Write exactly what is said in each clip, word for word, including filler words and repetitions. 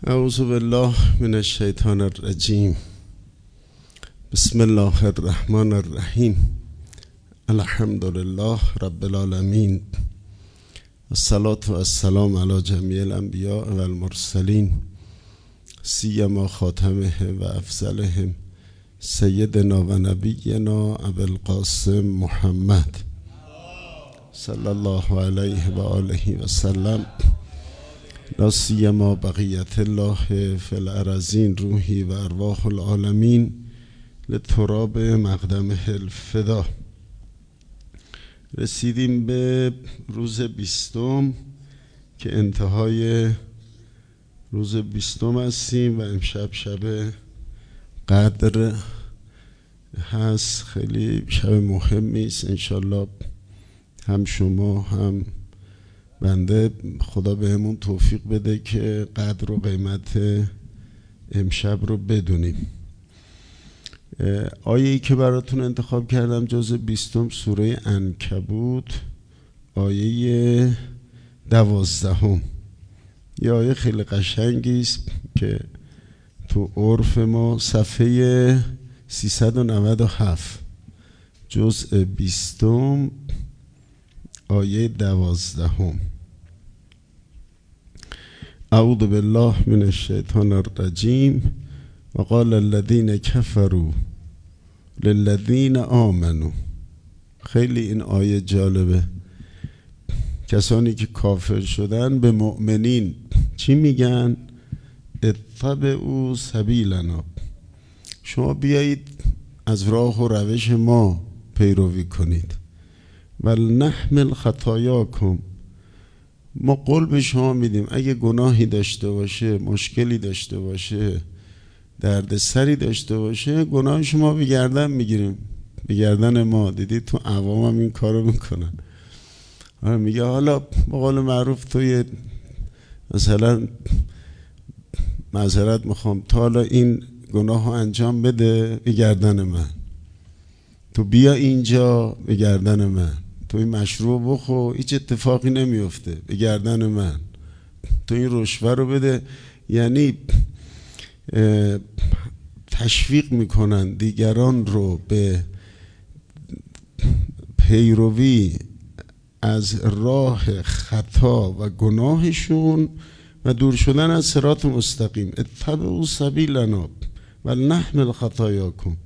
اعوذ بالله من الشیطان الرجیم. بسم الله الرحمن الرحیم. الحمد لله رب العالمین. الصلاة والسلام علی جمیع الانبیاء و المرسلین، سیما خاتمهم و افضلهم سیدنا و نبینا ابوالقاسم محمد صلی الله علیه و آله و سلم. لا سیما بقیت الله فی الارضین روحی و ارواح العالمین لتراب مقدمه الفدا. رسیدیم به روز بیستم که انتهای روز بیستم هستیم و امشب شب قدر هست. خیلی شب مهمی است. انشالله هم شما هم بنده خدا بهمون توفیق بده که قدر و قیمت امشب رو بدونیم. آیه‌ای که براتون انتخاب کردم جز بیستم سوره عنکبوت، آیه دوازدهم. یه آیه خیلی قشنگی است که تو عرف ما صفحه سیصد و نود و هفت جزء بیستم آیه دوازدهم. اعوذ بالله من الشیطان الرجیم. و قال الذین کفروا للذین آمنوا. خیلی این آیه جالبه. کسانی که کافر شدن به مؤمنین چی میگن؟ اتبعوا سبیلنا. شما بیایید از راه و روش ما پیروی کنید. ولنحمل خطایاکم. ما قول به شما میدیم اگه گناهی داشته باشه، مشکلی داشته باشه، درد سری داشته باشه، گناه شما به گردن میگیریم، به گردن ما. دیدید تو عوام هم این کارو میکنن. آره میگه حالا به قول معروف توی مثلا معذرت میخوام تا حالا این گناه رو انجام بده به گردن من، تو بیا اینجا به گردن من، تو این مشروب بخور هیچ اتفاقی نمیفته به گردن من، تو این رشوه رو بده. یعنی تشویق میکنن دیگران رو به پیروی از راه خطا و گناهشون و دور شدن از صراط مستقیم. اتبعوا سبیلنا ولنحمل خطایاکم.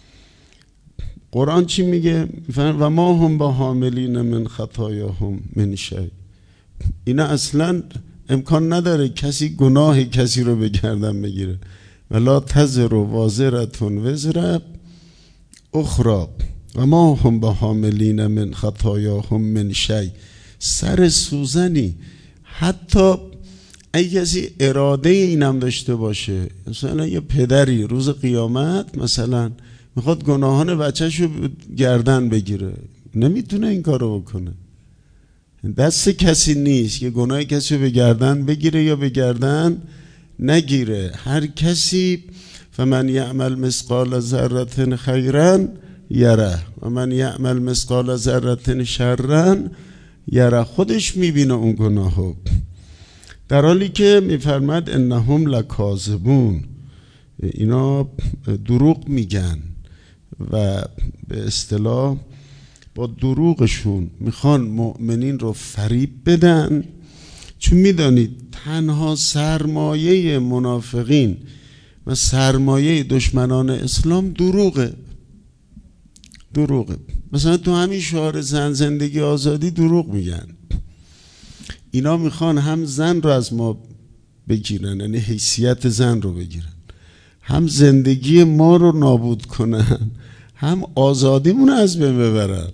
قرآن چی میگه؟ و ما هم با حاملین من خطایاهم من شیء. اینا اصلا امکان نداره کسی گناه کسی رو به گردن بگیره. ولا تزر وازرة وزر اخرى و ما هم با حاملین من خطایاهم من شیء. سر سوزنی حتی اگه کسی اراده اینم داشته باشه، مثلا یه پدری روز قیامت مثلا میخواد گناهان بچه‌ش رو گردن بگیره، نمیتونه این کارو بکنه. دست کسی نیست که گناه کسی رو به گردن بگیره یا به گردن نگیره. هر کسی فمن یعمل مثقال ذره خیرا یره و من یعمل مثقال ذره شرا یره. خودش میبینه اون گناهو، در حالی که میفرماد انهم لکاذبون. اینا دروغ میگن و به اصطلاح با دروغشون میخوان مؤمنین رو فریب بدن. چون میدانید تنها سرمایه منافقین و سرمایه دشمنان اسلام دروغه. دروغه. مثلا تو همین شعار زن زندگی آزادی دروغ میگن. اینا میخوان هم زن رو از ما بگیرن، یعنی حیثیت زن رو بگیرن، هم زندگی ما رو نابود کنن، هم آزادیمون از بین ببرن.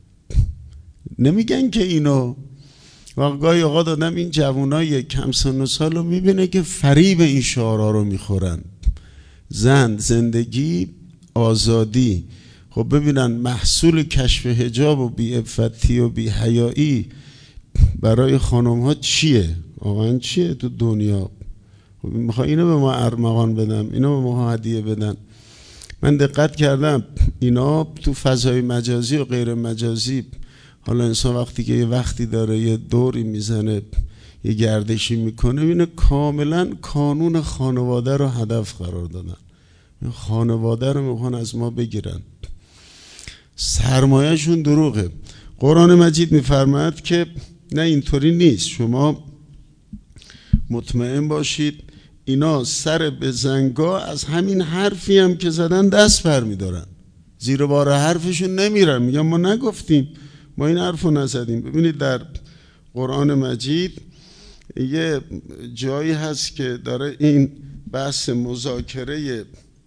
نمیگن که اینو واقعا آقا دادم این جوانای کم سن و سال رو میبینه که فریب این شعارها رو میخورن. زن، زندگی، آزادی. خب ببینن محصول کشف حجاب و بی عفتی و بی حیایی برای خانم ها چیه؟ واقعا چیه تو دنیا؟ میخوای اینو به ما ارمغان بدن، اینو به ما هدیه بدن. من دقت کردم اینا تو فضای مجازی و غیر مجازی، حالا انسان وقتی که یه وقتی داره یه دوری میزنه یه گردشی میکنه اینه کاملا قانون خانواده رو هدف قرار دادن. خانواده رو میخوان از ما بگیرن، سرمایهشون دروغه. قرآن مجید میفرماید که نه اینطوری نیست، شما مطمئن باشید اینا سر به زنگا از همین حرفی هم که زدن دست بر میدارن، زیر بار حرفشون نمیرن، میگن ما نگفتیم، ما این حرفو نزدیم. ببینید در قرآن مجید یه جایی هست که داره این بحث مذاکره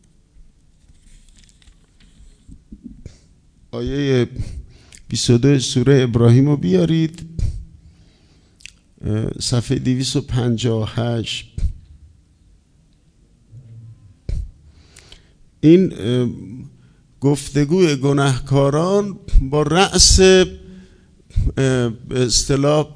آیه بیست و دو سوره ابراهیم رو بیارید، صفحه دویست و پنجاه و هشت. این گفتگوی گناهکاران با رأس به اصطلاح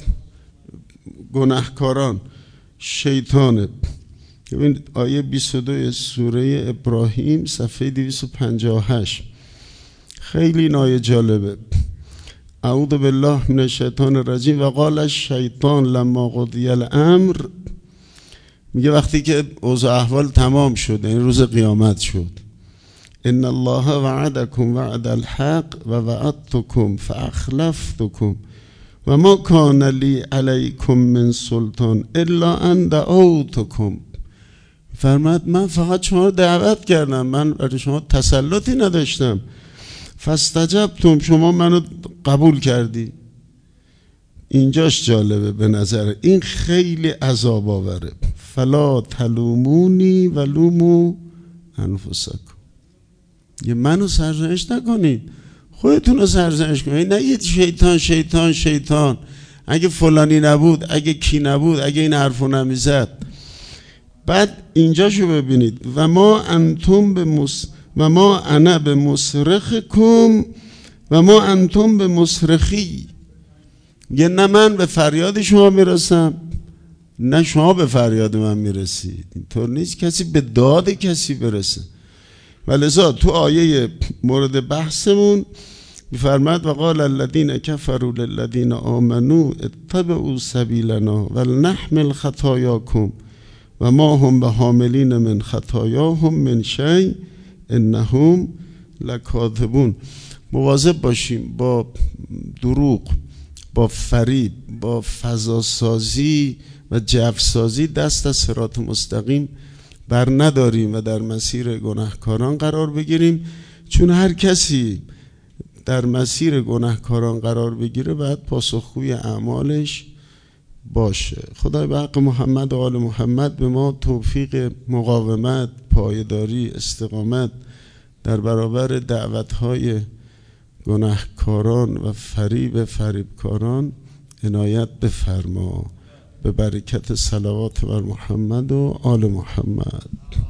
گناهکاران شیطانه. ببین آیه بیست و دو سوره ابراهیم صفحه دویست و پنجاه و هشت خیلی این آیه جالبه. اعوذ بالله من الشیطان الرجیم و قال الشیطان لما قضی الامر، میگه وقتی که اوضاع احوال تمام شد، این روز قیامت شد، ان الله وعدکم وعد الحق و وعدتکم فاخلفتکم و ما کان لی علیکم من سلطان الا ان دعوتکم. فرمود من فقط شما رو دعوت کردم، من برای شما تسلطی نداشتم، فاستجبتم، شما منو قبول کردی. اینجاش جالبه به نظر این خیلی عذاب آوره. فلا تلومونی و لومو انفسکم، یه منو سرزنش نکنید، خودتون رو سرزنش کنید، نگید شیطان شیطان شیطان، اگه فلانی نبود، اگه کی نبود، اگه این حرفو نمیزد. بعد اینجاشو ببینید و ما انتم به مس و ما انا به مصرخکم و ما انتم به مصرخی. یه نه من به فریاد شما میرسم نه شما به فریاد من میرسید. اینطور نیست کسی به داد کسی برسه. ولذا تو آیه مورد بحثمون میفرماد و قال الذین کفروا للذین آمنوا اتبعوا سبیلنا ولنحمل خطایاکم و ما هم بحاملین من خطایاهم من شیء انهم لکاذبون. مواظب باشیم با دروغ، با فریب، با فضاسازی و جفسازی دست از صراط مستقیم بر نداریم و در مسیر گناهکاران قرار بگیریم، چون هر کسی در مسیر گناهکاران قرار بگیره باید پاسخگوی اعمالش باشه. خدای به حق محمد و آل محمد به ما توفیق مقاومت، پایداری، استقامت در برابر دعوت‌های گناهکاران و فریب فریبکاران عنایت بفرما، به برکت صلوات بر محمد و آل محمد.